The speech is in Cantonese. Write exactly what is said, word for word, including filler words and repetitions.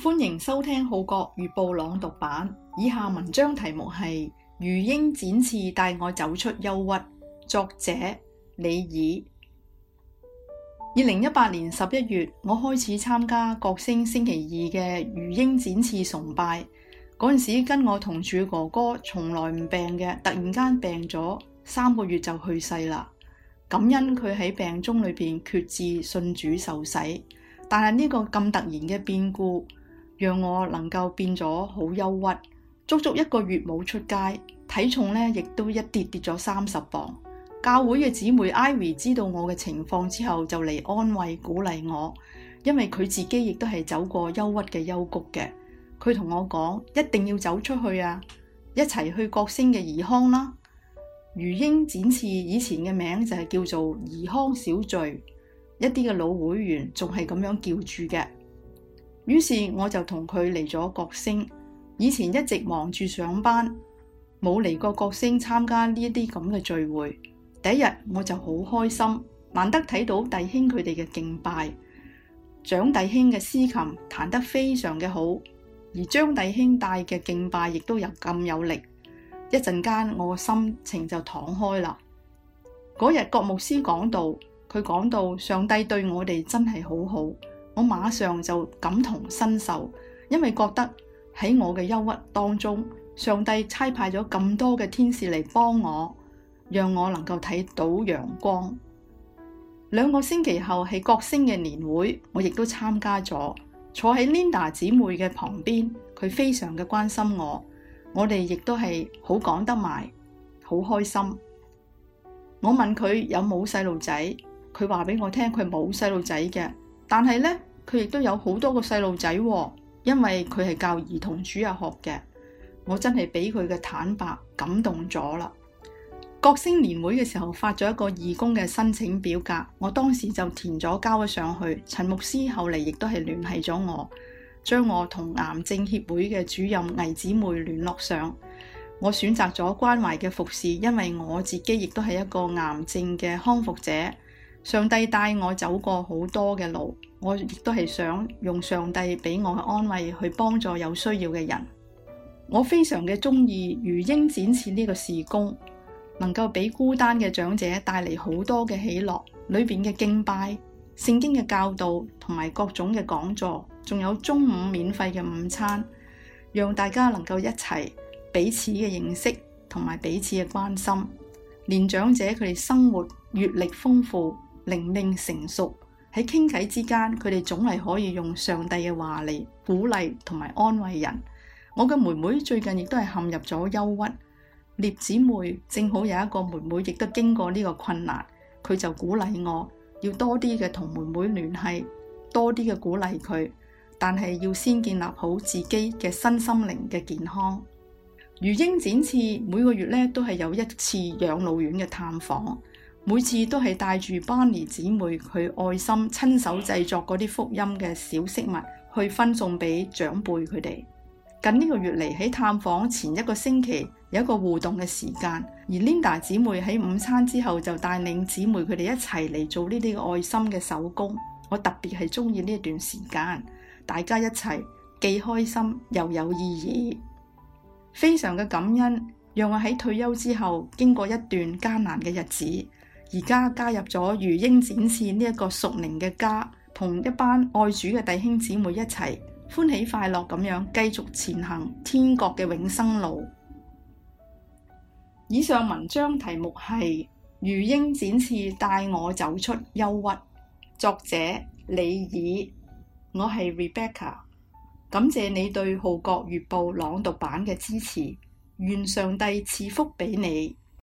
歡迎收聽《號角月報》朗讀版。以下文章題目係《如鷹展翅帶我走出憂鬱》，作者李爾。二零一八年十一月，我開始參加國星星期二嘅如鷹展翅崇拜。嗰陣時跟我同住哥哥從來唔病嘅，突然間病咗三個月就去世啦。感恩佢喺病中裏邊決志信主受洗，但係呢個咁突然嘅變故，讓我能夠變咗好憂鬱，足足一個月冇出街，體重咧亦都一跌跌咗三十磅。教會嘅姊妹 Ivy 知道我嘅情況之後，就嚟安慰鼓勵我，因為佢自己亦都係走過憂鬱嘅幽谷嘅。佢同我講，一定要走出去啊，一齊去國星嘅怡康啦。如鷹展翅以前嘅名就係叫做怡康小聚，一啲嘅老會員仲係咁樣叫住嘅。於是我就同佢嚟咗國星。以前一直忙住上班，冇嚟過國星參加呢一啲咁嘅聚會。第一日我就好開心，難得睇到弟兄佢哋嘅敬拜。蔣弟兄嘅司琴彈得非常嘅好，而張弟兄帶嘅敬拜亦都有咁有力。一陣間我嘅心情就敞開啦。嗰日郭牧師講道，佢講到上帝對我哋真係好好，我馬上就感同身受，因為覺得喺我嘅憂鬱當中，上帝差派咗咁多嘅天使嚟幫我，讓我能夠睇到陽光。兩個星期後係國星嘅年會，我亦都參加咗，坐喺 Linda 姊妹嘅旁邊，佢非常嘅關心我。我哋亦都係好講得埋，好開心。我問佢有冇細路仔，佢話俾我聽佢冇細路仔嘅，但係呢，佢亦都有好多個細路仔，因為佢係教兒童主日學嘅。我真係俾佢嘅坦白感動咗啦。國星年會嘅時候發咗一個義工嘅申請表格，我當時就填咗交咗上去。陳牧師後嚟亦都係聯繫咗我，將我同癌症協會嘅主任魏姊妹聯絡上。我選擇咗關懷嘅服侍，因為我自己亦都係一個癌症嘅康復者。上帝帶我走過好多嘅路，我亦都係想用上帝俾我嘅安慰去幫助有需要嘅人。我非常嘅中意如鷹展翅呢個事工，能夠俾孤單嘅長者帶嚟好多嘅喜樂，裏邊嘅敬拜、聖經嘅教導同埋各種嘅講座，仲有中午免費嘅午餐，讓大家能夠一齊彼此嘅認識同埋彼此嘅關心。年長者佢哋生活閱歷豐富，靈命成熟，喺傾偈之間，佢哋總係可以用上帝嘅話嚟鼓勵同埋安慰人。我嘅妹妹最近亦都係陷入咗憂鬱，聶姊妹正好有一個妹妹亦都經過呢個困難，佢就鼓勵我要多啲嘅同妹妹聯繫，多啲嘅鼓勵佢，但係要先建立好自己嘅身心靈嘅健康。如鷹展翅每個月咧都係有一次養老院嘅探訪，每次都係帶住班尼姊妹佢愛心親手製作嗰啲福音嘅小飾物去分送俾長輩佢哋。近呢個月嚟喺探訪前一個星期有一個互動嘅時間，而 Linda 姊妹喺午餐之後就帶領姊妹佢哋一齊嚟做呢啲愛心嘅手工。我特別係中意呢段時間，大家一齊既開心又有意義。非常嘅感恩，讓我喺退休之後經過一段艱難嘅日子，而家加入咗如鷹展翅呢一個屬靈嘅家，同一班愛主嘅弟兄姊妹一齊歡喜快樂咁樣繼續前行天國嘅永生路。以上文章題目係如鷹展翅帶我走出憂鬱，作者李爾，我係 Rebecca。感謝你對《號角月報》朗讀版嘅支持，願上帝賜福俾你。